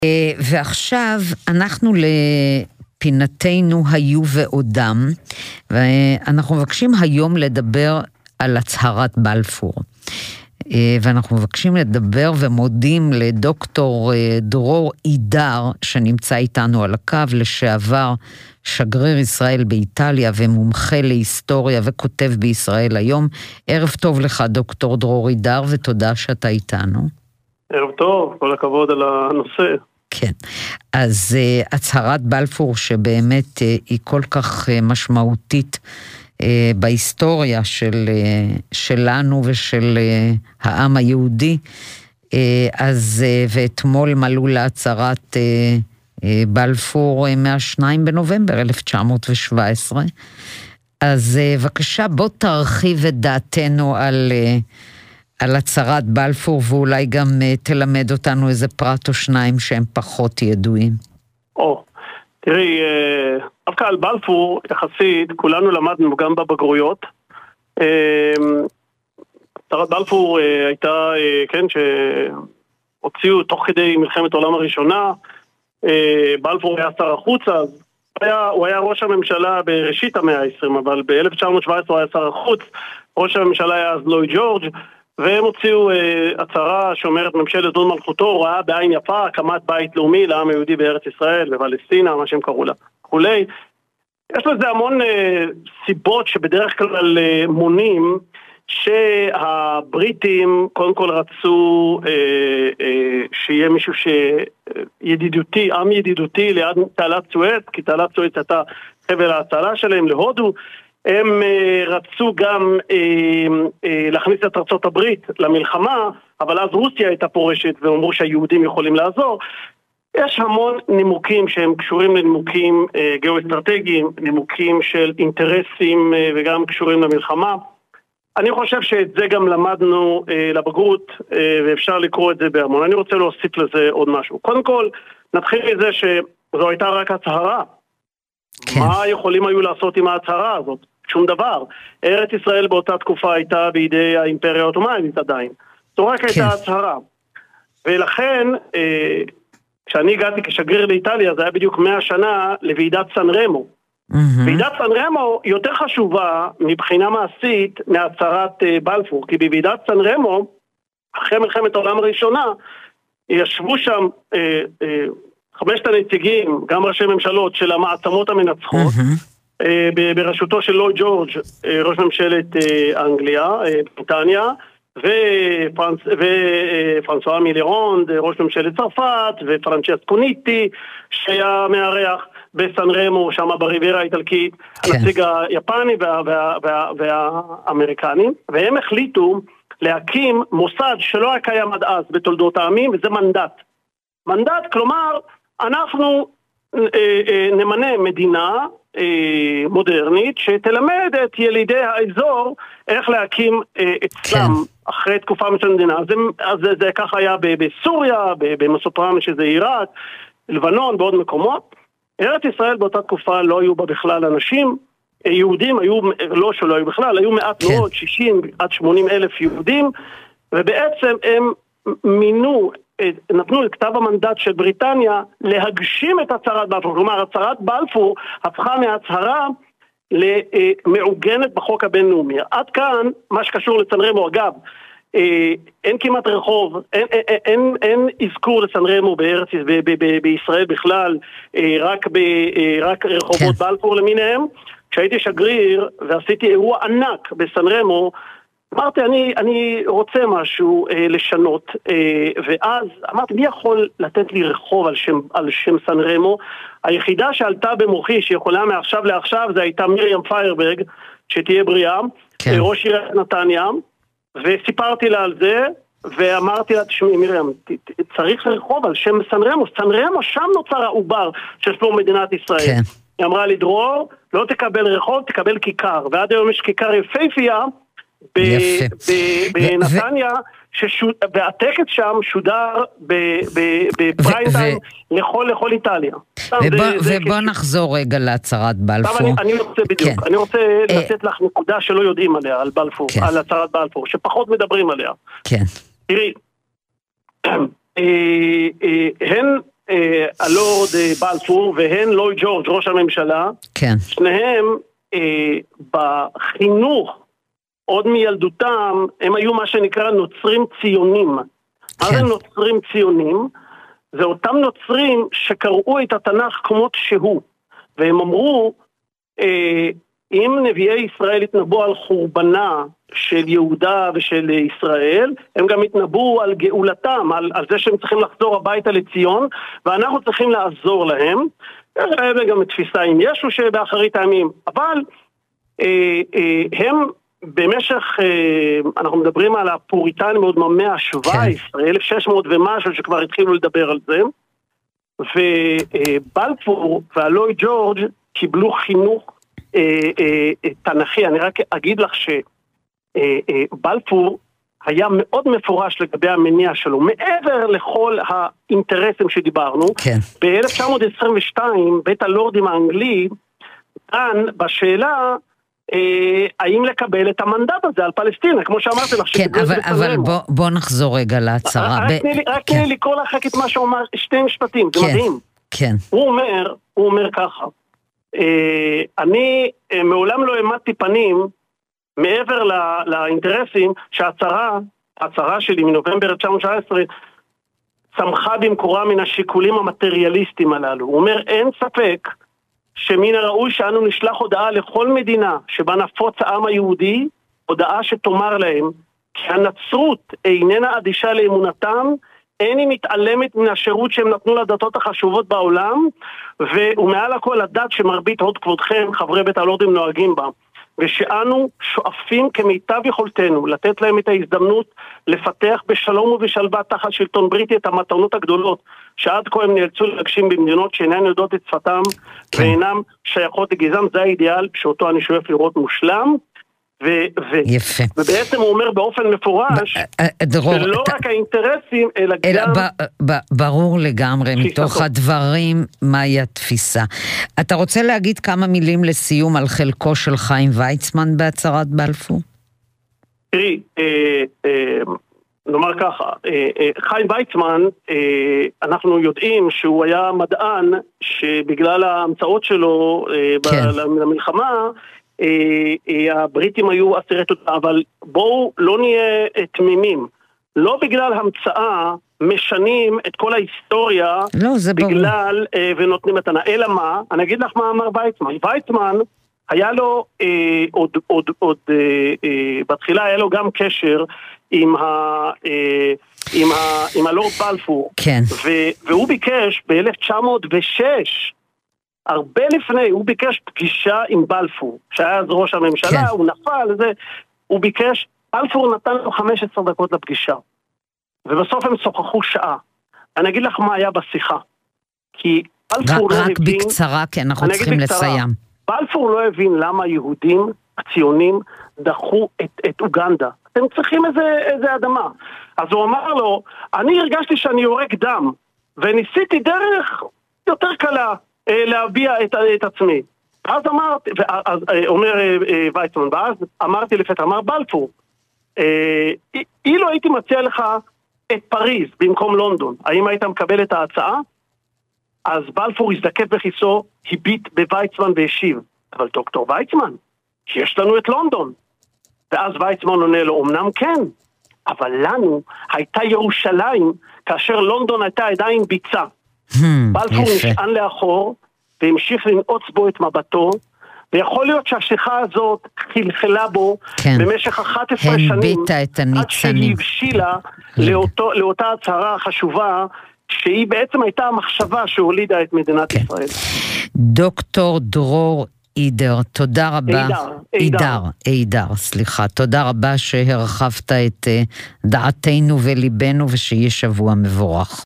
ועכשיו אנחנו לפינתנו היו ועודם, ואנחנו מבקשים היום לדבר על הצהרת בלפור. ואנחנו מבקשים לדבר ומודים לדוקטור דרור אידר, שנמצא איתנו על הקו, לשעבר שגריר ישראל באיטליה ומומחה להיסטוריה וכותב בישראל היום. ערב טוב לך דוקטור דרור אידר, ותודה שאתה איתנו. ערב טוב, כל הכבוד על הנושא. כן, אז הצהרת בלפור שבאמת היא כל כך משמעותית בהיסטוריה שלנו ושל העם היהודי, אז ואתמול מלאו להצהרת בלפור 2 בנובמבר 1917. אז בבקשה בוא תרחיב את דעתנו על הצהרת בלפור, ואולי גם תלמד אותנו איזה פרט או שניים שהם פחות ידועים. תראי, דווקא על בלפור יחסית כולנו למדנו גם בבגרויות. הצהרת בלפור הייתה, כן, שהוציאו תוך כדי מלחמת העולם הראשונה. בלפור היה שר החוץ, אז הוא היה ראש הממשלה בראשית המאה ה-20, אבל ב-1917 הוא היה שר החוץ. ראש הממשלה היה אז לויד ג'ורג', והם הוציאו הצהרה שאומרת ממשלת הוד מלכותו ראה בעין יפה הקמת בית לאומי לעם היהודי בארץ ישראל ובפלסטינה, מה שהם קראו לה כולי. יש לזה המון סיבות שבדרך כלל מונים שהבריטים קודם כל רצו שיהיה מישהו שידידותי, עם ידידותי ליד תעלת סואץ, כי תעלת סואץ הייתה חבל ההצלה שלהם להודו. הם רצו גם להכניס את ארצות הברית למלחמה, אבל אז רוסיה הייתה פורשת ואמרו שהיהודים יכולים לעזור. יש המון נימוקים שהם קשורים לנימוקים גיאו-אסטרטגיים, נימוקים של אינטרסים וגם קשורים למלחמה. אני חושב שאת זה גם למדנו לבגרות, ואפשר לקרוא את זה בהמון. אני רוצה להוסיף לזה עוד משהו. קודם כל, נתחיל מזה שזו הייתה רק הצהרה. כן. מה יכולים היו לעשות עם ההצהרה הזאת? שום דבר. ארץ ישראל באותה תקופה הייתה בידי האימפריה האוטומנית עדיין. זו רק הייתה הצהרה. ולכן, כשאני הגעתי כשגריר לאיטליה, זה היה בדיוק 100 שנה לוועידת סן רמו. ועידת סן רמו יותר חשובה מבחינה מעשית מהצהרת בלפור, כי בוועידת סן רמו, אחרי מלחמת העולם הראשונה, ישבו שם 5 הנציגים, גם ראשי ממשלות של המעצמות המנצחות, בראשותו של לויד ג'ורג', ראש ממשלת אנגליה, בריטניה, ופרנסואה מילירונד, ראש ממשלת צרפת, ופרנצ'סקו ניטי, שהיה מארח בסן רמו, שם בריביירה האיטלקית, הנציג היפני והאמריקני, והם החליטו להקים מוסד שלא היה קיים עד אז בתולדות העמים, וזה מנדט. מנדט, כלומר, אנחנו נמנה מדינה מודרנית שתלמד את ילידי האזור איך להקים אצלם אחרי תקופה מסוימת מדינה. אז זה ככה היה בסוריה, במסופרמיה שזה עיראק, לבנון, בעוד מקומות. ארץ ישראל באותה תקופה לא היו בה בכלל אנשים, יהודים היו, לא שלא היו בכלל, היו מעט מאוד, 60 עד 80 אלף יהודים, ובעצם הם מינו, נתנו את כתב המנדט של בריטניה להגשים את הצהרת בלפור. כלומר, הצהרת בלפור הפכה מהצהרה למעוגנת בחוק הבינלאומי. עד כאן, מה שקשור לסן רמו, אגב, אין כמעט רחוב, אין אזכור לסן רמו בישראל בכלל, רק רחובות בלפור למיניהם. כשהייתי שגריר ועשיתי אירוע ענק בסן רמו, אמרתי, אני רוצה משהו לשנות, ואז אמרתי, מי יכול לתת לי רחוב על שם סן רמו? היחידה שעלתה במוחי שיכולה מעכשיו לעכשיו, זה הייתה מרים פיירברג, שתהיה בריאה, ראש עיריית נתניה, וסיפרתי לה על זה, ואמרתי לה, תשמעי מרים, צריך רחוב על שם סן רמו, סן רמו שם נוצר העובר של פה מדינת ישראל. היא אמרה לי, דרור, לא תקבל רחוב, תקבל כיכר, ועד היום יש כיכר יפהפייה, בנתניה, והטקס שם שודר בפריים טיים לכל איטליה. ובוא נחזור רגע להצהרת בלפור. אני רוצה בדיוק, אני רוצה לתת לך נקודה שלא יודעים עליה, על בלפור, על הצהרת בלפור, שפחות מדברים עליה. כן. תראי, הלורד בלפור והן לויד ג'ורג' ראש הממשלה, כן. שניהם בחינוך עוד מילדותם הם היו מה שנקרא נוצרים ציונים. מה זה נוצרים ציונים? זה אותם נוצרים שקראו את התנ"ך כמות שהוא, והם אמרו, אם נביאי ישראל התנבאו על חורבנה של יהודה ושל ישראל, הם גם התנבאו על גאולתם, על זה שהם צריכים לחזור הביתה לציון, ואנחנו צריכים לעזור להם. זה גם תפיסה עם ישו שבאחרית הימים, אבל הם במשך, אנחנו מדברים על הפוריטנים עוד מהמאה ה-17, 1600 ומשהו שכבר התחילו לדבר על זה, ובלפור והלויד ג'ורג' קיבלו חינוך תנכי. אני רק אגיד לך שבלפור היה מאוד מפורש לגבי המניע שלו, מעבר לכל האינטרסים שדיברנו. כן. ב-1922 בית הלורדים האנגלי דן בשאלה האם לקבל את המנדט הזה על פלסטינה, כמו שאמרתי לך. כן, אבל בוא נחזור רגע להצהרה. רק תני לי לקרוא לך את מה שאומר, שתי משפטים, זה מדהים. כן. הוא אומר ככה, אני מעולם לא העמדתי פנים מעבר לאינטרסים שההצהרה שלי מנובמבר 1919 צמחה במקורה מן השיקולים המטריאליסטיים הללו. הוא אומר, אין ספק שמן הראוי שאנו נשלח הודעה לכל מדינה שבה נפוץ העם היהודי, הודעה שתאמר להם כי הנצרות איננה אדישה לאמונתם, אין היא מתעלמת מן השירות שהם נתנו לדתות החשובות בעולם, ומעל הכל הדת שמרבית הוד כבודכם חברי בית הלורדים נוהגים בה, ושאנו שואפים כמיטב יכולתנו לתת להם את ההזדמנות לפתח בשלום ובשלווה תחת שלטון בריטי את המתנות הגדולות שעד כה הם נאלצו להגשים במדינות שאינן יודעות את שפתם ואינם שייכות לגזעם. זה האידיאל שאותו אני שואף לראות מושלם. יפה. ובעצם הוא אומר באופן מפורש שלא רק האינטרסים אלא גם ברור לגמרי מתוך הדברים מהי התפיסה. אתה רוצה להגיד כמה מילים לסיום על חלקו של חיים ויצמן בהצהרת בלפור? תראי, נאמר ככה, חיים ויצמן, אנחנו יודעים שהוא היה מדען שבגלל ההמצאות שלו למלחמה הבריטים היו אסירי תודה, אבל בואו לא נהיה תמימים. לא בגלל המצאה משנים את כל ההיסטוריה, לא, זה בגלל ונותנים מתנה. אלא מה? אני אגיד לך מה אמר ויצמן. ויצמן היה לו עוד בתחילה היה לו גם קשר עם הלורד בלפור. כן. והוא ביקש ב-1906 הרבה לפני, הוא ביקש פגישה עם בלפור, שהיה אז ראש הממשלה, הוא נפל, הוא ביקש, בלפור נתן לו 15 דקות לפגישה, ובסוף הם שוחחו שעה. אני אגיד לך מה היה בשיחה, כי בלפור לא הבין... רק בקצרה, כי אנחנו צריכים לסיים. בלפור לא הבין למה היהודים הציונים דחו את אוגנדה. אתם צריכים איזה אדמה. אז הוא אמר לו, אני הרגשתי שאני יורק דם, וניסיתי דרך יותר קלה, להביע את עצמי. אז אמרתי, אומר ויצמן, ואז אמרתי לפתע, אמר בלפור, אילו הייתי מציע לך את פריז במקום לונדון, האם היית מקבל את ההצעה? אז בלפור הזדקף בכיסו, הביט בוויצמן והשיב, אבל דוקטור ויצמן, שיש לנו את לונדון. ואז ויצמן עונה לו, אמנם כן, אבל לנו הייתה ירושלים, כאשר לונדון הייתה עדיין ביצה. בלפור נשען לאחור והמשיך לנעוץ בו את מבטו, ויכול להיות שהשיחה הזאת חלחלה בו במשך 11 שנים עד שהיא הבשילה לאותה הצהרה חשובה שהיא בעצם הייתה המחשבה שהולידה את מדינת ישראל. דוקטור דרור אידר, תודה רבה. אידר, סליחה. תודה רבה שהרחבת את דעתנו וליבנו, ושיהיה שבוע מבורך.